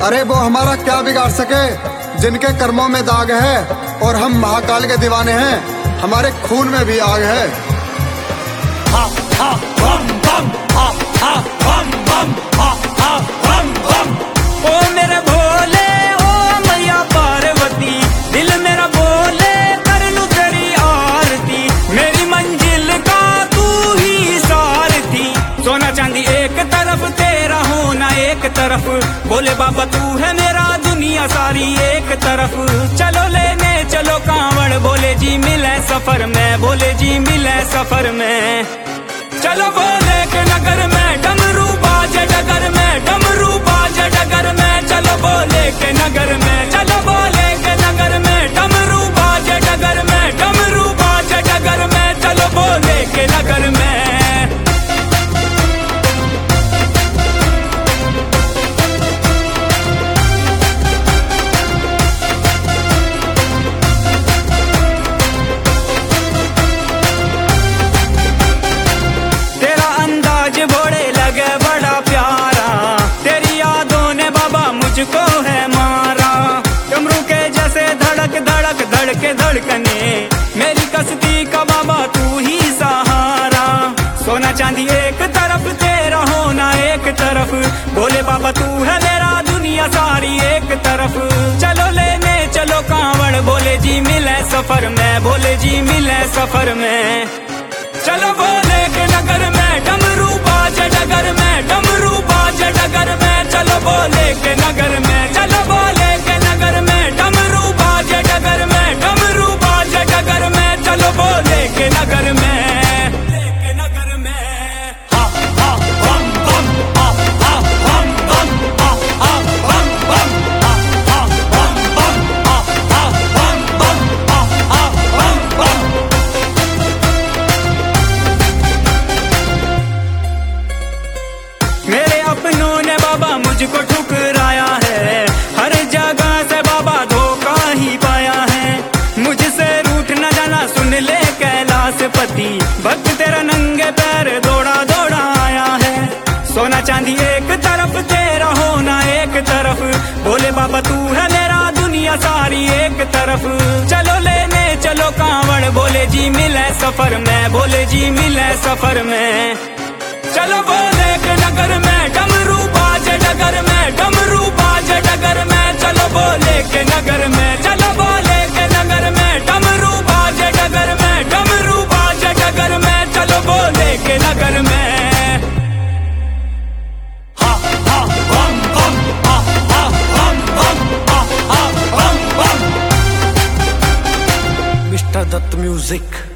अरे वो हमारा क्या बिगाड़ सके, जिनके कर्मों में दाग है और हम महाकाल के दीवाने हैं, हमारे खून में भी आग है। हा हा बम बम, हा हा बम बम, हा हा बम बम। ओ मेरे भोले, ओ मैया पार्वती, दिल मेरा बोले कर लूं तेरी आरती। मेरी मंजिल का तू ही सारथी, सोना चांदी एक तरफ तेरा होना एक तरफ। बोले बाबा तू है मेरा दुनिया सारी एक तरफ। चलो लेने चलो कांवड़, बोले जी मिले सफर में, बोले जी मिले सफर में। चलो बोले के नगर में डमरू बाजे डगर में, डमरू बाजे डगर में। चलो बोले के नगर में, चलो बोले के नगर में डमरू बाजे डगर में, डमरू बाजे डगर में। चलो बोले के नगर में। मुझको है मारा डमरू के जैसे धड़क धड़क धड़के धड़कने, मेरी कश्ती का बाबा तू ही सहारा। सोना चांदी एक तरफ तेरा होना एक तरफ, बोले बाबा तू है मेरा दुनिया सारी एक तरफ। चलो लेने चलो कांवड़, बोले जी मिले सफर में, बोले जी मिले सफर में। चलो बोले के नगर में डमरू बाजे डगर में, डमरू बाजे डगर में। चलो बोले के नगर में, चलो बोले के नगर में डमरू बाजे डगर में, डमरू बाजे डगर में। चलो बोले के नगर में, के नगर में। हा हा बम बम, हा हा बम बम, हा हा बम बम, हा हा बम बम, हा हा बम बम, हा हा बम बम। मेरे अपनों ने बाबा मुझको ठुकराया है, हर जगह से बाबा धोखा ही पाया है। मुझसे रूठ न जाना सुन ले कैलाशपति, भक्त तेरा नंगे पैर दौड़ा दौड़ा आया है। सोना चांदी एक तरफ तेरा होना एक तरफ, बोले बाबा तू है मेरा दुनिया सारी एक तरफ। चलो लेने चलो कांवड़, बोले जी मिले सफर में, बोले जी मिले सफर में। चलो बोले के नगर में डमरू बाजे डगर में, डमरू बाजे डगर में। चलो बोले के नगर में, चलो बोले के नगर में डमरू बाजे डगर में, डमरू बाजे डगर में। चलो बोले के नगर में। हा हा बम बम, हा हा बम बम, हा हा बम बम। Mister Dutt music.